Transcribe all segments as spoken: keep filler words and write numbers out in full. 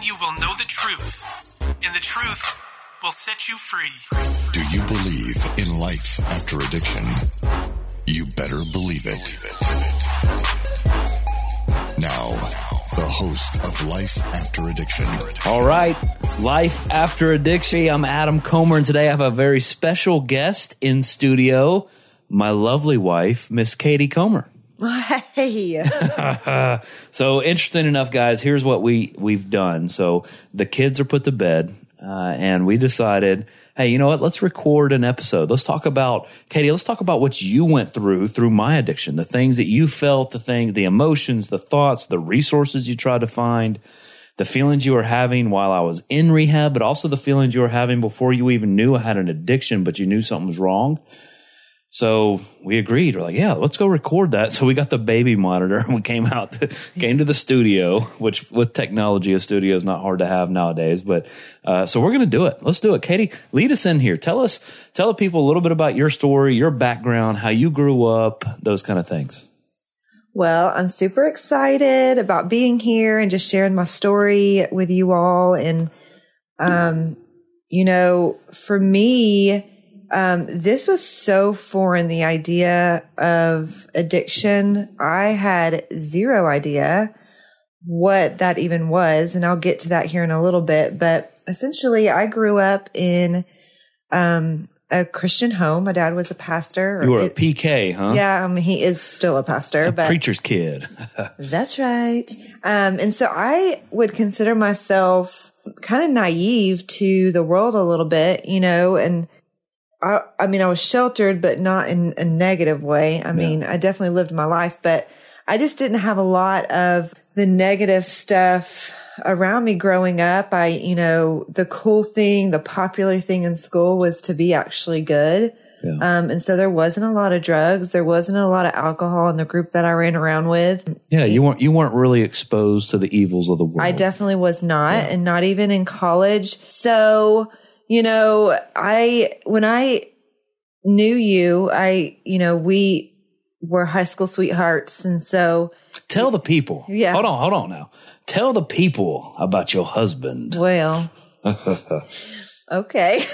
you will know the truth, and the truth will set you free. Do you believe in life after addiction? You better believe it. Now, the host of Life After Addiction. All right, Life After Addiction. I'm Adam Comer, and today I have a very special guest in studio, my lovely wife, Miss Katie Comer. Hey. So interesting enough, guys, here's what we, we've done. So the kids are put to bed, uh, and we decided, hey, you know what? Let's record an episode. Let's talk about, Katie, let's talk about what you went through, through my addiction, the things that you felt, the thing, the emotions, the thoughts, the resources you tried to find, the feelings you were having while I was in rehab, but also the feelings you were having before you even knew I had an addiction, but you knew something was wrong. So we agreed. We're like, yeah, let's go record that. So we got the baby monitor and we came out, to, came to the studio, which with technology, a studio is not hard to have nowadays. But uh, so we're going to do it. Let's do it. Katie, lead us in here. Tell us, tell the people a little bit about your story, your background, how you grew up, those kind of things. Well, I'm super excited about being here and just sharing my story with you all. And, um, you know, for me, Um, this was so foreign, the idea of addiction. I had zero idea what that even was, and I'll get to that here in a little bit. But essentially, I grew up in um, a Christian home. My dad was a pastor. You were a P K, huh? Yeah, I mean, he is still a pastor. A but preacher's kid. That's right. Um, and so I would consider myself kind of naive to the world a little bit, you know, and I, I mean, I was sheltered, but not in a negative way. I mean, yeah. I definitely lived my life, but I just didn't have a lot of the negative stuff around me growing up. I, you know, the cool thing, the popular thing in school was to be actually good. Yeah. Um, and so there wasn't a lot of drugs. There wasn't a lot of alcohol in the group that I ran around with. Yeah. You weren't, you weren't really exposed to the evils of the world. I definitely was not, yeah. And not even in college. So, you know, I, when I knew you, I, you know, we were high school sweethearts. And so. Tell the people. Yeah. Hold on, hold on now. Tell the people about your husband. Well. Okay.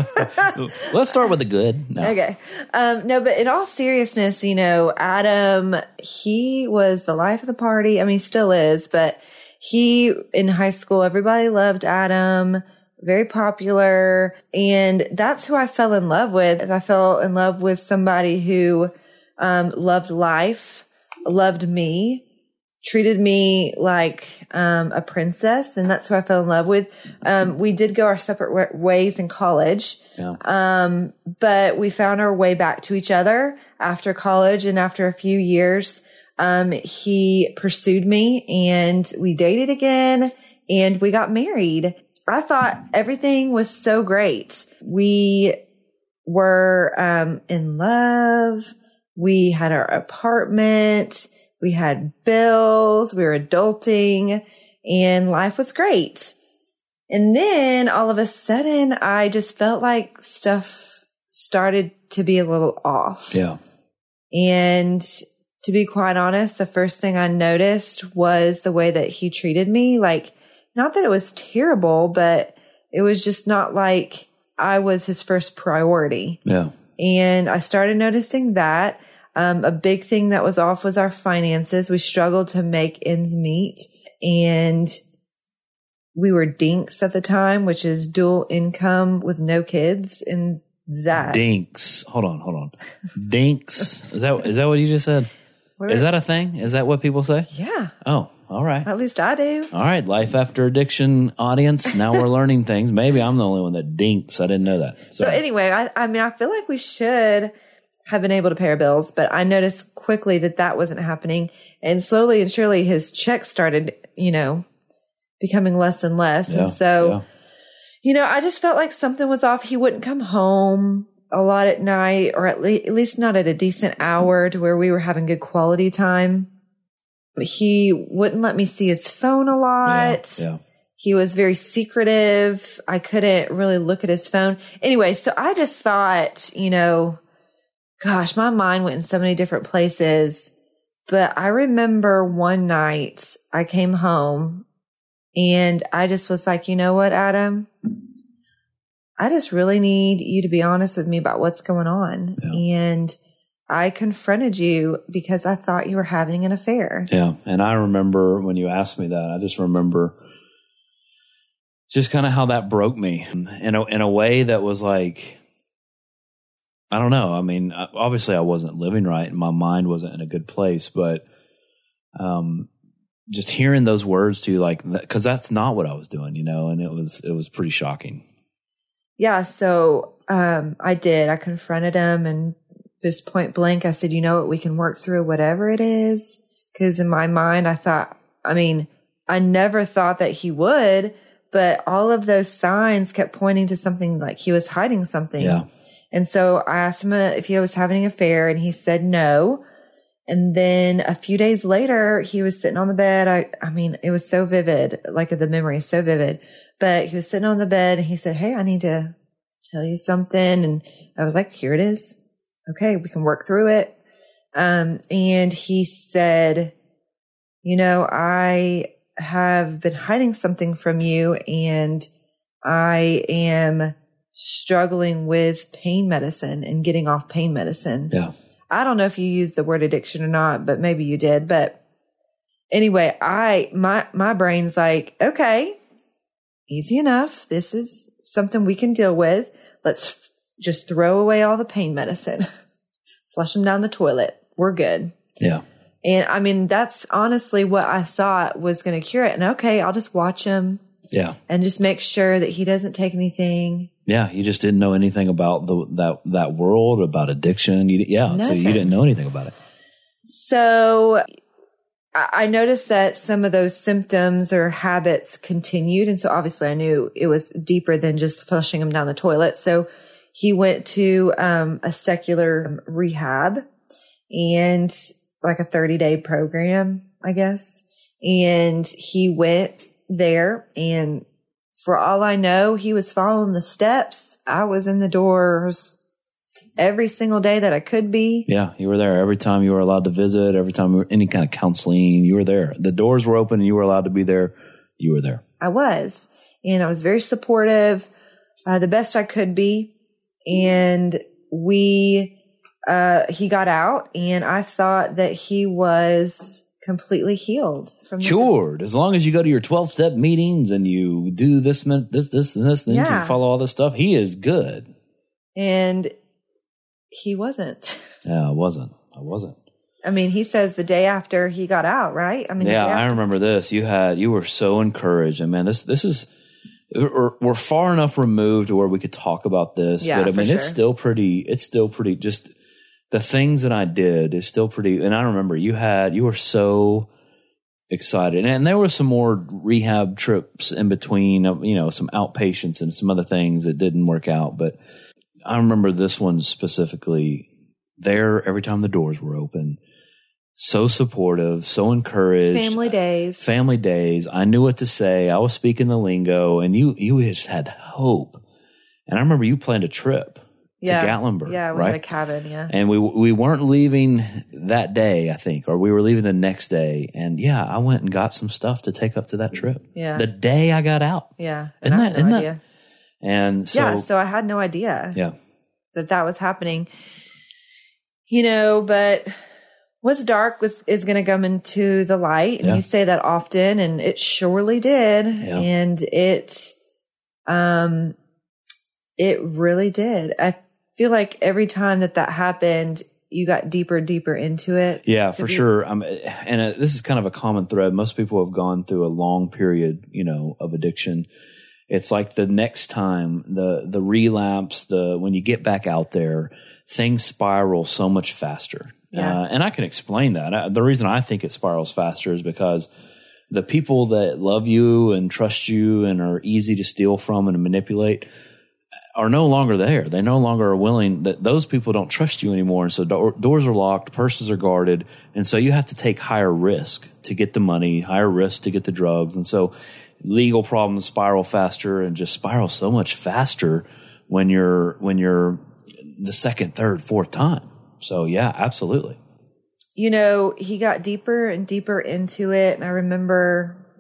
Let's start with the good. No. Okay. Um, no, but in all seriousness, you know, Adam, he was the life of the party. I mean, he still is, but he, in high school, everybody loved Adam. Very popular. And that's who I fell in love with. I fell in love with somebody who um, loved life, loved me, treated me like um, a princess. And that's who I fell in love with. Um, we did go our separate ways in college. Yeah. Um, but we found our way back to each other after college. And after a few years, um, he pursued me and we dated again and we got married. I thought everything was so great. We were um, in love. We had our apartment. We had bills. We were adulting and life was great. And then all of a sudden, I just felt like stuff started to be a little off. Yeah. And to be quite honest, the first thing I noticed was the way that he treated me. Like, not that it was terrible, but it was just not like I was his first priority. Yeah. And I started noticing that. Um, a big thing that was off was our finances. We struggled to make ends meet. And we were dinks at the time, which is dual income with no kids. And that. Dinks. Hold on, hold on. Dinks. Is that, is that what you just said? What is that a thing? Is that what people say? Yeah. Oh. All right. At least I do. All right. Life After Addiction audience. Now we're learning things. Maybe I'm the only one that dinks. I didn't know that. So, so anyway, I, I mean, I feel like we should have been able to pay our bills, but I noticed quickly that that wasn't happening. And slowly and surely his checks started, you know, becoming less and less. Yeah, and so, yeah. you know, I just felt like something was off. He wouldn't come home a lot at night, or at, le- at least not at a decent hour to where we were having good quality time. He wouldn't let me see his phone a lot. Yeah, yeah. He was very secretive. I couldn't really look at his phone. Anyway, so I just thought, you know, gosh, my mind went in so many different places. But I remember one night I came home And I just was like, you know what, Adam? I just really need you to be honest with me about what's going on. Yeah. And I confronted you because I thought you were having an affair. Yeah. And I remember when you asked me that, I just remember just kind of how that broke me in a, in a way that was like, I don't know. I mean, obviously I wasn't living right and my mind wasn't in a good place, but um, just hearing those words to you, like, because that's not what I was doing, you know, and it was, it was pretty shocking. Yeah. So um, I did. I confronted him and just point blank, I said, you know what, we can work through whatever it is. Because in my mind, I thought, I mean, I never thought that he would, but all of those signs kept pointing to something, like he was hiding something. Yeah. And so I asked him if he was having an affair, and he said no. And then a few days later, he was sitting on the bed. I, I mean, it was so vivid, like the memory is so vivid. But he was sitting on the bed and he said, hey, I need to tell you something. And I was like, here it is. Okay, we can work through it. Um, and he said, you know, I have been hiding something from you, and I am struggling with pain medicine and getting off pain medicine. Yeah. I don't know if you used the word addiction or not, but maybe you did. But anyway, I, my, my brain's like, okay, easy enough. This is something we can deal with. Let's f- just throw away all the pain medicine, flush them down the toilet. We're good. Yeah. And I mean, that's honestly what I thought was going to cure it. And okay, I'll just watch him. Yeah. And just make sure that he doesn't take anything. Yeah. You just didn't know anything about the, that, that world, about addiction. You, yeah. Nothing. So you didn't know anything about it. So I, I noticed that some of those symptoms or habits continued. And so obviously I knew it was deeper than just flushing him down the toilet. So he went to um, a secular rehab, and like a thirty day program, I guess. And he went there, and for all I know, he was following the steps. I was in the doors every single day that I could be. Yeah, you were there every time you were allowed to visit, every time you were any kind of counseling, you were there. The doors were open and you were allowed to be there. You were there. I was. And I was very supportive, uh, the best I could be. And we, uh, he got out, and I thought that he was completely healed from this. Cured. As long as you go to your twelve step meetings and you do this, this, this, and this, then Yeah. you can follow all this stuff. He is good. And he wasn't. Yeah, I wasn't. I wasn't. I mean, he says the day after he got out, right? I mean, the Yeah, day I after- remember this. You had, you were so encouraged. And man, this, this is, we're, we're far enough removed to where we could talk about this. Yeah, but I for mean, it's sure. still pretty, it's still pretty, just the things that I did is still pretty. And I remember you had, you were so excited. And there were some more rehab trips in between, you know, some outpatients and some other things that didn't work out. But I remember this one specifically, there every time the doors were open. So supportive, so encouraged. Family days. Family days. I knew what to say. I was speaking the lingo, and you you just had hope. And I remember you planned a trip Yeah. to Gatlinburg, Yeah, we right? had a cabin, yeah. And we we weren't leaving that day, I think, or we were leaving the next day. And yeah, I went and got some stuff to take up to that trip. Yeah. The day I got out. Yeah. Isn't And I that, had no isn't idea. that? And so, yeah, so I had no idea yeah. that that was happening. You know, but what's dark was is going to come into the light, and Yeah. you say that often, and it surely did, Yeah. and it, um, it really did. I feel like every time that that happened, you got deeper and deeper into it. Yeah, To for be- sure. Um, and uh, this is kind of a common thread. Most people have gone through a long period, you know, of addiction. It's like the next time, the the relapse, the when you get back out there, things spiral so much faster. Yeah. Uh, and I can explain that. I, the reason I think it spirals faster is because the people that love you and trust you and are easy to steal from and manipulate are no longer there. They no longer are willing, that those people don't trust you anymore. And so do- doors are locked, purses are guarded. And so you have to take higher risk to get the money, higher risk to get the drugs. And so legal problems spiral faster and just spiral so much faster when you're, when you're the second, third, fourth time. So yeah, absolutely. You know, he got deeper and deeper into it. And I remember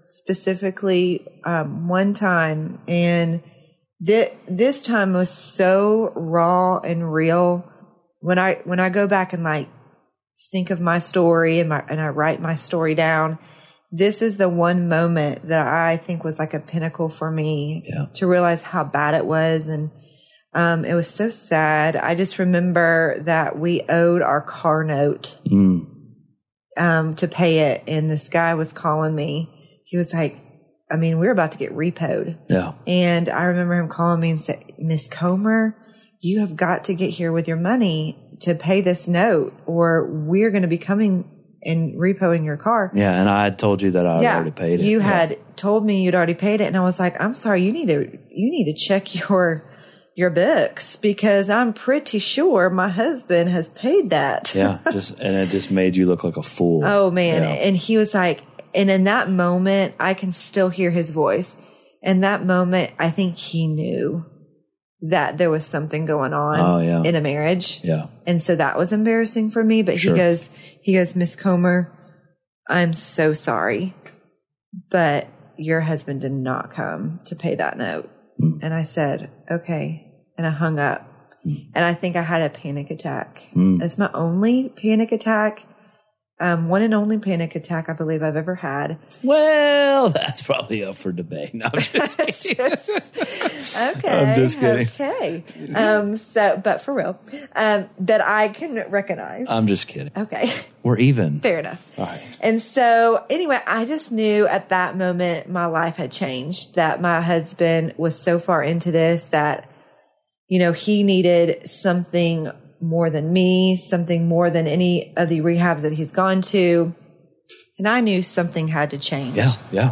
specifically um, one time, and th- this time was so raw and real. When I when I go back and like think of my story and my and I write my story down, this is the one moment that I think was like a pinnacle for me yeah. to realize how bad it was. And um, it was so sad. I just remember that we owed our car note Mm. um, to pay it. And this guy was calling me. He was like, I mean, we were about to get repoed. Yeah. And I remember him calling me and say, Miss Comer, you have got to get here with your money to pay this note, or we're going to be coming and repoing your car. Yeah. And I had told you that I had yeah, already paid it. You yeah. had told me you'd already paid it. And I was like, I'm sorry, you need to, you need to check your, your books, because I'm pretty sure my husband has paid that. yeah. Just, and it just made you look like a fool. Oh man. Yeah. And he was like, and in that moment, I can still hear his voice. In that moment, I think he knew that there was something going on Oh, yeah. in a marriage. Yeah. And so that was embarrassing for me. But Sure. he goes, he goes, Miss Comer, I'm so sorry, but your husband did not come to pay that note. Mm. And I said, okay. And I hung up. Mm. And I think I had a panic attack. Mm. It's my only panic attack. Um, one and only panic attack I believe I've ever had. Well, that's probably up for debate. No, I'm just kidding. Just, okay. I'm just kidding. Okay. Um, so, but for real, um, that I can recognize. I'm just kidding. Okay. We're even. Fair enough. All right. And so anyway, I just knew at that moment my life had changed, that my husband was so far into this that, you know, he needed something more than me, something more than any of the rehabs that he's gone to. And I knew something had to change. Yeah. Yeah.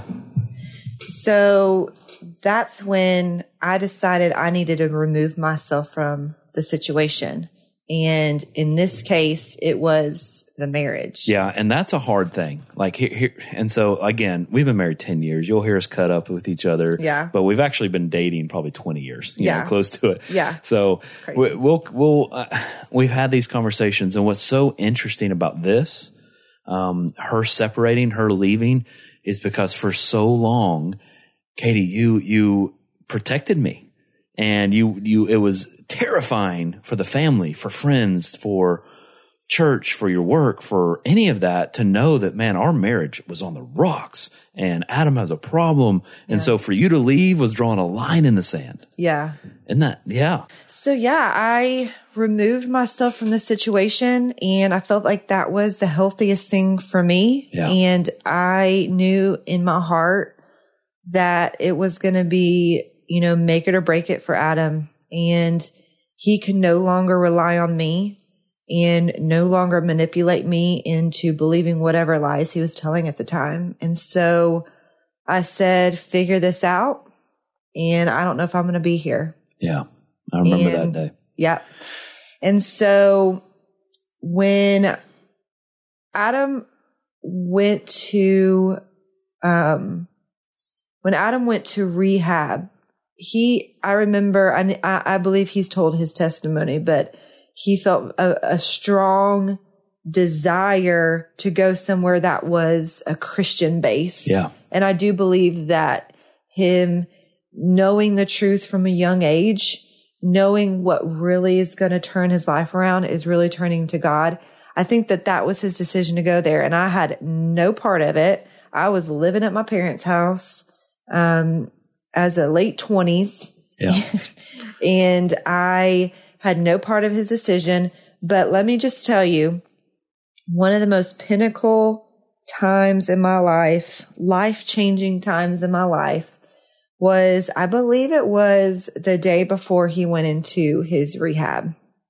So that's when I decided I needed to remove myself from the situation. And in this case, it was the marriage. Yeah. And that's a hard thing. Like here, here, and so again, we've been married ten years. You'll hear us cut up with each other. Yeah. But we've actually been dating probably twenty years, you Yeah. know, close to it. Yeah. So Crazy. we, we'll, we'll, uh, we've had these conversations. And what's so interesting about this, um, her separating, her leaving, is because for so long, Katie, you, you protected me, and you, you, it was terrifying for the family, for friends, for church, for your work, for any of that, to know that, man, our marriage was on the rocks and Adam has a problem. And Yeah. so for you to leave was drawing a line in the sand. Yeah. Isn't that? Yeah. So yeah, I removed myself from the situation, and I felt like that was the healthiest thing for me. Yeah. And I knew in my heart that it was going to be, you know, make it or break it for Adam. And he could no longer rely on me and no longer manipulate me into believing whatever lies he was telling at the time. And so I said, figure this out. And I don't know if I'm going to be here. Yeah. I remember And- that day. Yeah. And so when Adam went to, um, when Adam went to rehab, he, I remember, I, I believe he's told his testimony, but he felt a, a strong desire to go somewhere that was a Christian base. Yeah. And I do believe that him knowing the truth from a young age, knowing what really is going to turn his life around, is really turning to God. I think that that was his decision to go there. And I had no part of it. I was living at my parents' house, um, as a late twenties. Yeah. And I had no part of his decision. But let me just tell you, one of the most pinnacle times in my life, life-changing times in my life, was, I believe it was the day before he went into his rehab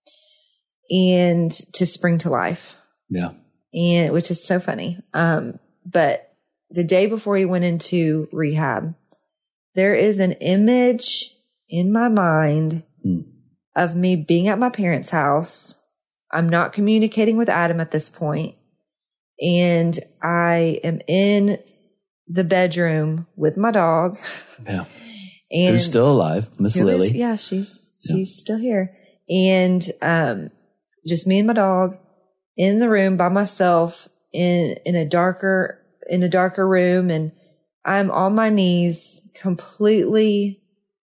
and to Spring to Life. Yeah. And which is so funny. Um, but the day before he went into rehab, there is an image in my mind Mm. of me being at my parents' house. I'm not communicating with Adam at this point, and I am in the bedroom with my dog. Yeah. And Who's still alive? Miss who is- Lily. yeah, she's she's still here. And um, just me and my dog in the room by myself in in a darker in a darker room, and I'm on my knees, completely,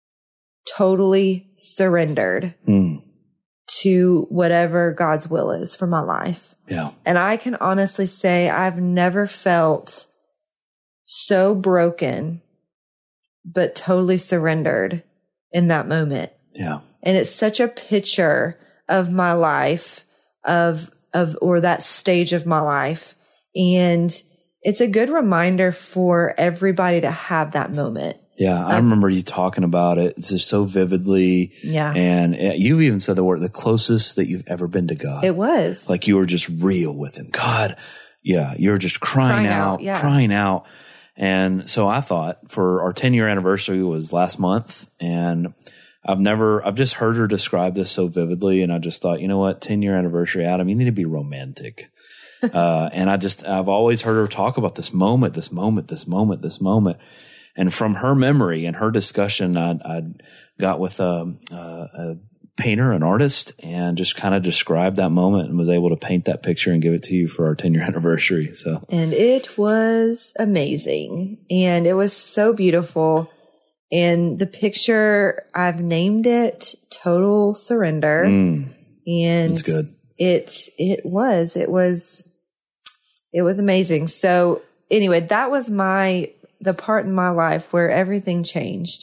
totally surrendered Mm. to whatever God's will is for my life. Yeah. And I can honestly say I've never felt so broken, but totally surrendered in that moment. Yeah. And it's such a picture of my life, of, of, or that stage of my life. And it's a good reminder for everybody to have that moment. Yeah. I remember you talking about it. It's just so vividly. Yeah. And uh, you've even said the word, the closest that you've ever been to God. It was. Like you were just real with him. God. Yeah. You were just crying, Crying out, out, yeah. crying out. And so I thought for our ten year anniversary was last month, and I've never, I've just heard her describe this so vividly. And I just thought, you know what, ten year anniversary, Adam, you need to be romantic. uh, and I just, I've always heard her talk about this moment, this moment, this moment, this moment. And from her memory and her discussion, I, I got with a, a, a painter, an artist, and just kind of described that moment and was able to paint that picture and give it to you for our ten year anniversary. So, and it was amazing, and it was so beautiful. And the picture, I've named it Total Surrender. mm, And that's good. it, it was, it was, it was amazing. So anyway, that was my, the part in my life where everything changed.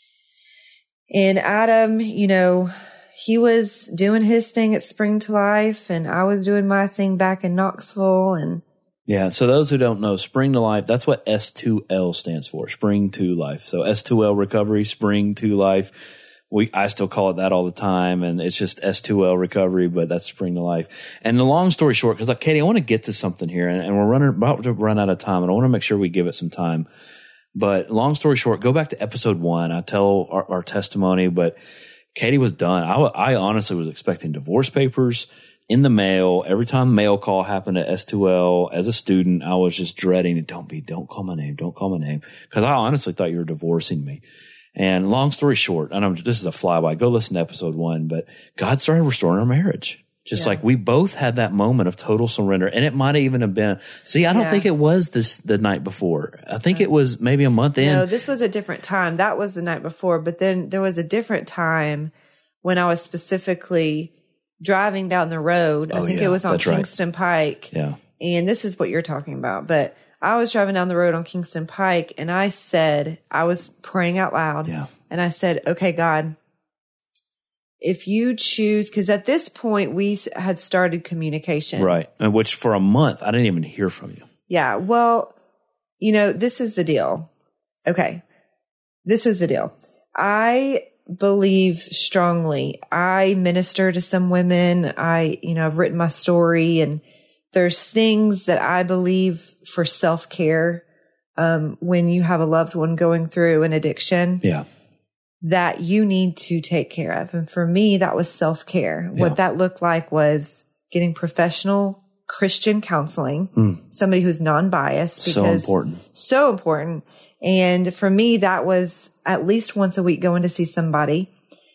And Adam, you know, he was doing his thing at Spring to Life, and I was doing my thing back in Knoxville. And Yeah. So those who don't know, Spring to Life, that's what S two L stands for, Spring to Life. So S two L recovery, Spring to Life. We, I still call it that all the time, and it's just S two L recovery, but that's Spring to Life. And the long story short, because like Katie, I want to get to something here, and, and we're running about to run out of time, and I want to make sure we give it some time. But long story short, go back to episode one. I tell our, our testimony, but Katie was done. I, I honestly was expecting divorce papers in the mail. Every time mail call happened at S two L as a student, I was just dreading it. Don't be, don't call my name. Don't call my name. Cause I honestly thought you were divorcing me. And long story short, and I'm, this is a flyby, go listen to episode one, but God started restoring our marriage. Just Yeah. like we both had that moment of total surrender. And it might even have been, see, I don't Yeah. think it was this the night before. I think it was maybe a month in. no, this was a different time. That was the night before, but then there was a different time when I was specifically driving down the road. I Oh, think yeah, it was on that's right. Kingston Pike. Yeah. And this is what you're talking about. But I was driving down the road on Kingston Pike, and I said, I was praying out loud. Yeah. And I said, okay, God, if you choose, because at this point we s- had started communication. Right. And which for a month, I didn't even hear from you. Yeah. Well, you know, this is the deal. Okay. This is the deal. I believe strongly. I minister to some women. I, you know, I've written my story, and there's things that I believe for self-care, um, when you have a loved one going through an addiction Yeah. that you need to take care of. And for me, that was self-care. Yeah. What that looked like was getting professional Christian counseling, somebody who's non-biased. So because important. So important. And for me, that was at least once a week going to see somebody.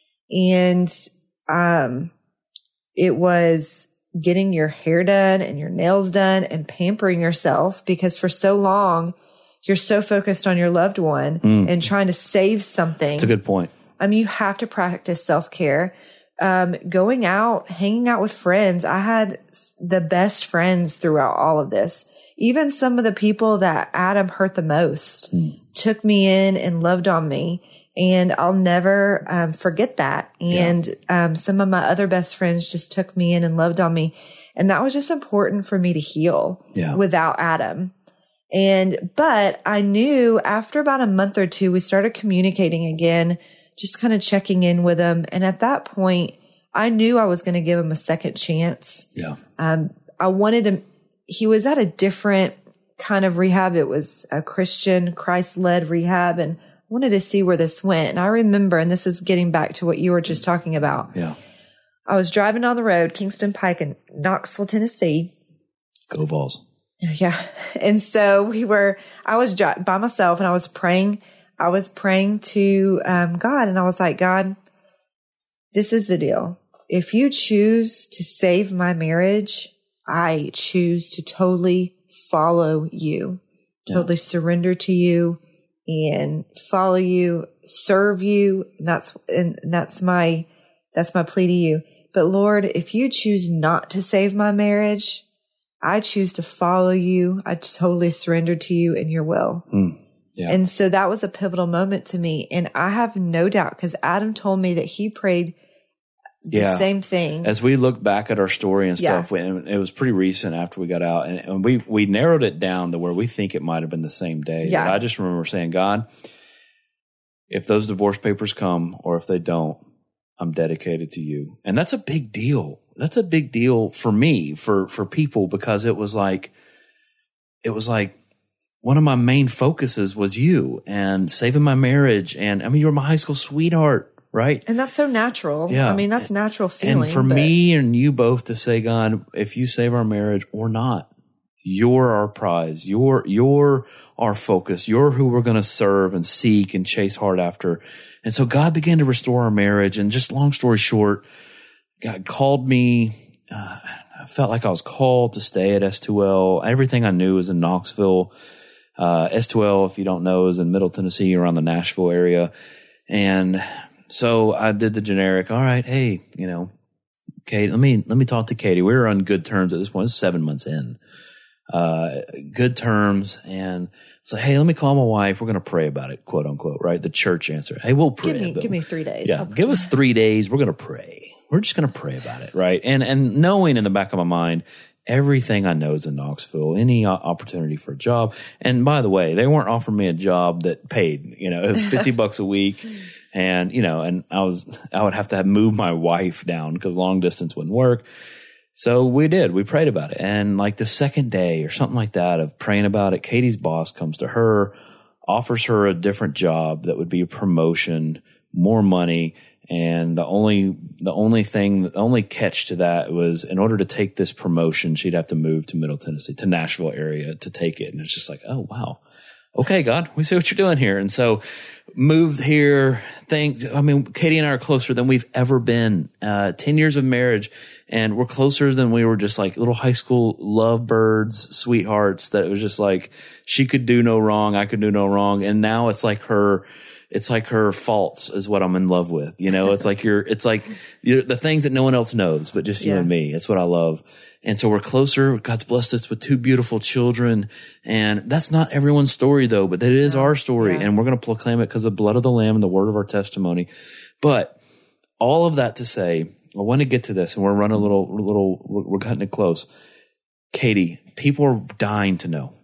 And, um, it was getting your hair done and your nails done and pampering yourself, because for so long you're so focused on your loved one and trying to save something. It's a good point. I mean, you have to practice self-care. Um, going out, hanging out with friends. I had s- the best friends throughout all of this. Even some of the people that Adam hurt the most took me in and loved on me. And I'll never um, forget that. And um, some of my other best friends just took me in and loved on me. And that was just important for me to heal Yeah. without Adam. And, but I knew after about a month or two, we started communicating again, just kind of checking in with him. And at that point, I knew I was going to give him a second chance. Yeah. Um, I wanted him, he was at a different kind of rehab. It was a Christian, Christ-led rehab, and I wanted to see where this went. And I remember, and this is getting back to what you were just talking about. Yeah. I was driving on the road, Kingston Pike in Knoxville, Tennessee. Go Vols. Yeah. And so we were, I was dri- by myself, and I was praying. I was praying to um, God, and I was like, God, this is the deal. If you choose to save my marriage, I choose to totally follow you, totally surrender to you. and follow you, serve you. And that's, and that's my, that's my plea to you. But Lord, if you choose not to save my marriage, I choose to follow you. I totally surrender to you and your will. Mm, yeah. And so that was a pivotal moment to me. And I have no doubt, because Adam told me that he prayed the yeah. same thing. As we look back at our story and Yeah. stuff, we, and it was pretty recent after we got out, and, and we we narrowed it down to where we think it might have been the same day. Yeah. But I just remember saying, God, if those divorce papers come or if they don't, I'm dedicated to you. And that's a big deal. That's a big deal for me, for for people, because it was like, it was like one of my main focuses was you and saving my marriage. And I mean, you were my high school sweetheart. Right. And that's so natural. Yeah. I mean, that's natural feeling. And for but- me and you both to say, God, if you save our marriage or not, you're our prize. You're, you're our focus. You're who we're going to serve and seek and chase hard after. And so God began to restore our marriage. And just long story short, God called me. Uh, I felt like I was called to stay at S two L. Everything I knew was in Knoxville. Uh, S two L, if you don't know, is in Middle Tennessee, around the Nashville area. And so I did the generic, all right, hey, you know, Katie, let me, let me talk to Katie. We were on good terms at this point. It's seven months in, uh, good terms. And it's like, hey, let me call my wife. We're going to pray about it, quote unquote, right? The church answer. Hey, we'll pray. Give me, but, give me three days. yeah. Give us three days. We're going to pray. We're just going to pray about it. Right. And, and knowing in the back of my mind, everything I know is in Knoxville, any opportunity for a job. And by the way, they weren't offering me a job that paid, you know, it was fifty bucks a week. And, you know, and I was, I would have to have move my wife down because long distance wouldn't work. So we did, we prayed about it. And like the second day or something like that of praying about it, Katie's boss comes to her, offers her a different job that would be a promotion, more money. And the only, the only thing, the only catch to that was in order to take this promotion, she'd have to move to Middle Tennessee, to Nashville area to take it. And it's just like, oh, wow. Okay, God, we see what you're doing here. And so moved here. Things, I mean, Katie and I are closer than we've ever been. Uh, ten years of marriage, and we're closer than we were just like little high school lovebirds, sweethearts that it was just like she could do no wrong. I could do no wrong. And now it's like her, it's like her faults is what I'm in love with. You know, it's like you're, it's like you're, the things that no one else knows, but just you Yeah. and me. It's what I love. And so we're closer. God's blessed us with two beautiful children. And that's not everyone's story though, but that is our story. Yeah. And we're going to proclaim it because of the blood of the Lamb and the word of our testimony. But all of that to say, I want to get to this and we're running a little, little, we're cutting it close. Katie, people are dying to know.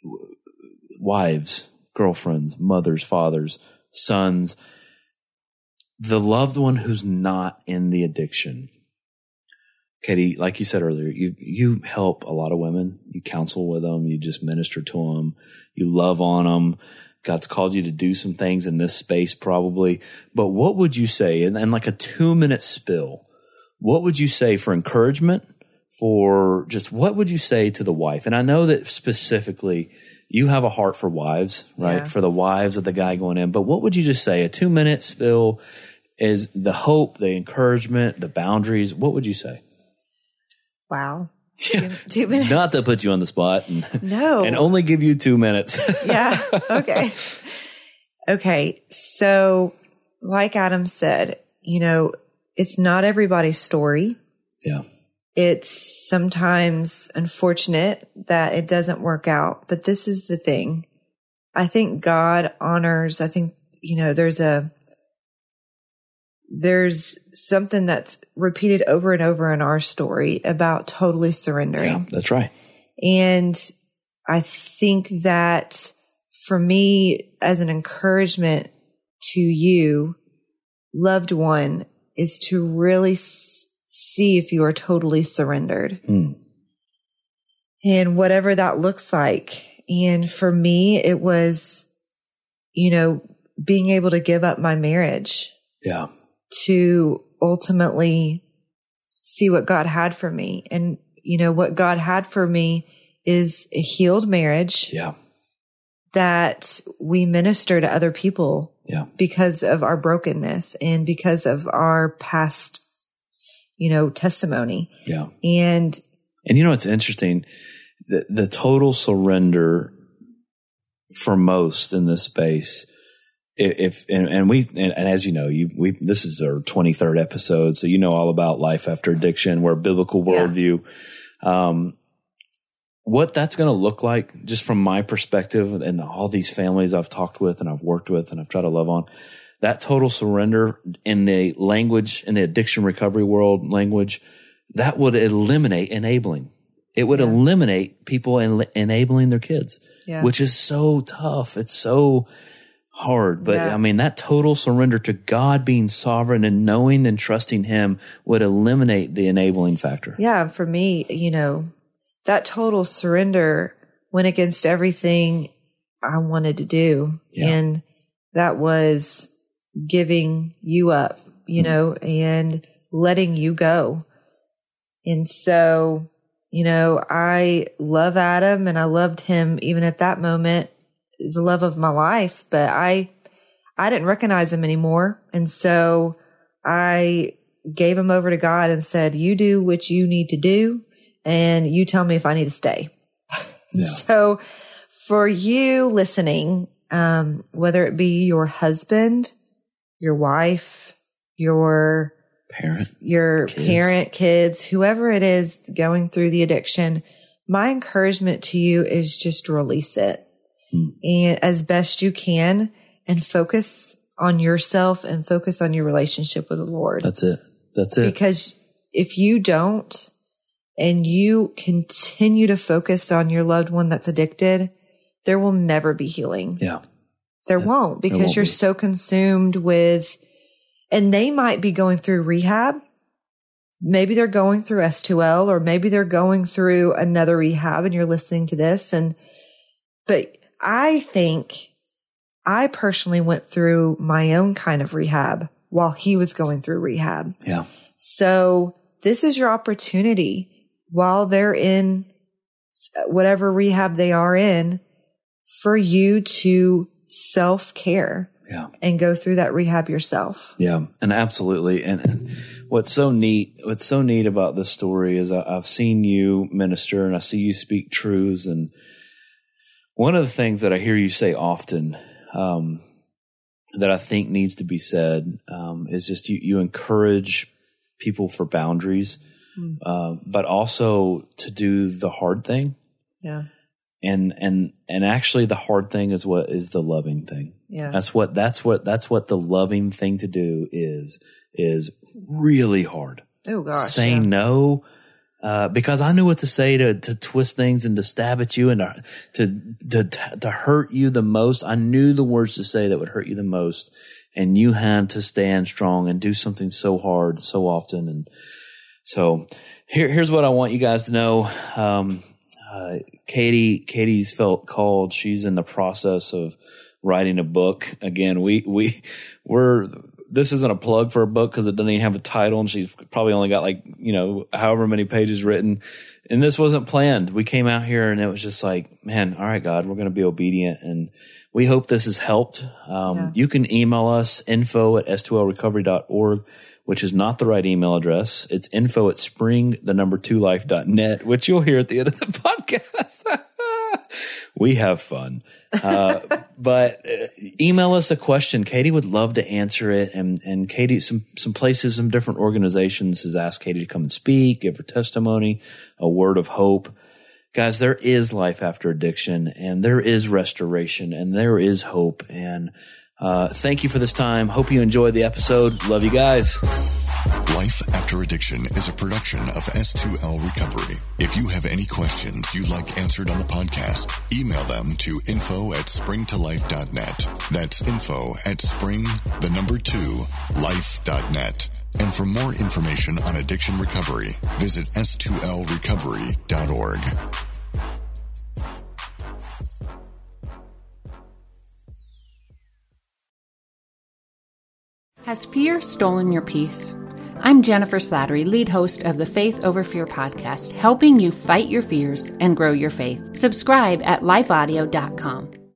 Wives, girlfriends, mothers, fathers, sons, the loved one who's not in the addiction. Katie, like you said earlier, you you help a lot of women. You counsel with them. You just minister to them. You love on them. God's called you to do some things in this space probably. But what would you say, and, and like a two-minute spill, what would you say for encouragement, for just what would you say to the wife? And I know that specifically you have a heart for wives, right? Yeah. For the wives of the guy going in. But what would you just say? A two-minute spill is the hope, the encouragement, the boundaries. What would you say? Wow. Two, two minutes. Not to put you on the spot and, No. and only give you two minutes. Yeah. Okay. Okay. So like Adam said, you know, it's not everybody's story. Yeah. It's sometimes unfortunate that it doesn't work out, but this is the thing. I think God honors, I think, you know, there's a, there's something that's repeated over and over in our story about totally surrendering. Yeah, that's right. And I think that for me, as an encouragement to you, loved one, is to really s- see if you are totally surrendered. Mm. And whatever that looks like. And for me, it was, you know, being able to give up my marriage Yeah. to ultimately see what God had for me. And, you know, what God had for me is a healed marriage Yeah. that we minister to other people Yeah. because of our brokenness and because of our past, you know, testimony. Yeah. And And you know, it's interesting. The, the total surrender for most in this space. If and, and we and, and as you know, you we this is our twenty-third episode, so you know all about life after addiction. We're a biblical worldview. Yeah. Um, what that's going to look like, just from my perspective, and all these families I've talked with and I've worked with and I've tried to love on, that total surrender in the language, in the addiction recovery world language, that would eliminate enabling. It would yeah. eliminate people en- enabling their kids, yeah. which is so tough. It's so hard. But yeah. I mean, that total surrender to God being sovereign and knowing and trusting Him would eliminate the enabling factor. Yeah. For me, you know, that total surrender went against everything I wanted to do. Yeah. And that was giving you up, you mm-hmm. know, and letting you go. And so, you know, I love Adam and I loved him even at that moment. Is the love of my life, but I, I didn't recognize him anymore. And so I gave him over to God and said, you do what you need to do and you tell me if I need to stay. Yeah. So for you listening, um, whether it be your husband, your wife, your parent, your kids. parent, kids, whoever it is going through the addiction, my encouragement to you is just release it. Hmm. And as best you can, and focus on yourself and focus on your relationship with the Lord. That's it. That's it. Because if you don't, and you continue to focus on your loved one that's addicted, there will never be healing. Yeah. There yeah. won't, because won't you're be. so consumed with, and they might be going through rehab. Maybe they're going through S two L, or maybe they're going through another rehab and you're listening to this. And, but I think I personally went through my own kind of rehab while he was going through rehab. Yeah. So this is your opportunity while they're in whatever rehab they are in for you to self-care. Yeah. And go through that rehab yourself. Yeah. And absolutely. And, and what's so neat, what's so neat about this story is I, I've seen you minister and I see you speak truths. And one of the things that I hear you say often, um, that I think needs to be said, um, is just you, you encourage people for boundaries, mm. uh, but also to do the hard thing. Yeah. And, and, and actually the hard thing is what is the loving thing. Yeah. That's what, that's what, that's what the loving thing to do is, is really hard. Oh gosh. Saying yeah. no. Uh, because I knew what to say to, to twist things and to stab at you and to, to, to, to hurt you the most. I knew the words to say that would hurt you the most. And you had to stand strong and do something so hard so often. And so here, here's what I want you guys to know. Um, uh, Katie, Katie's felt called. She's in the process of writing a book. Again, we, we, we're, this isn't a plug for a book because it doesn't even have a title, and she's probably only got like, you know, however many pages written. And this wasn't planned. We came out here and it was just like, man, all right, God, we're going to be obedient. And we hope this has helped. Um, yeah. You can email us info at S two L recovery dot org, which is not the right email address. It's info at spring, the number two life dot net, which you'll hear at the end of the podcast. We have fun. Uh, but uh, email us a question. Katie would love to answer it. And, and Katie, some, some places, some different organizations has asked Katie to come and speak, give her testimony, a word of hope. Guys, there is life after addiction, and there is restoration, and there is hope. And uh, thank you for this time. Hope you enjoyed the episode. Love you guys. Life After Addiction is a production of S two L Recovery. If you have any questions you'd like answered on the podcast, email them to info at spring to life dot net. That's info at spring, the number two, life dot net. And for more information on addiction recovery, visit S two L recovery dot org. Has fear stolen your peace? I'm Jennifer Slattery, lead host of the Faith Over Fear podcast, helping you fight your fears and grow your faith. Subscribe at life audio dot com.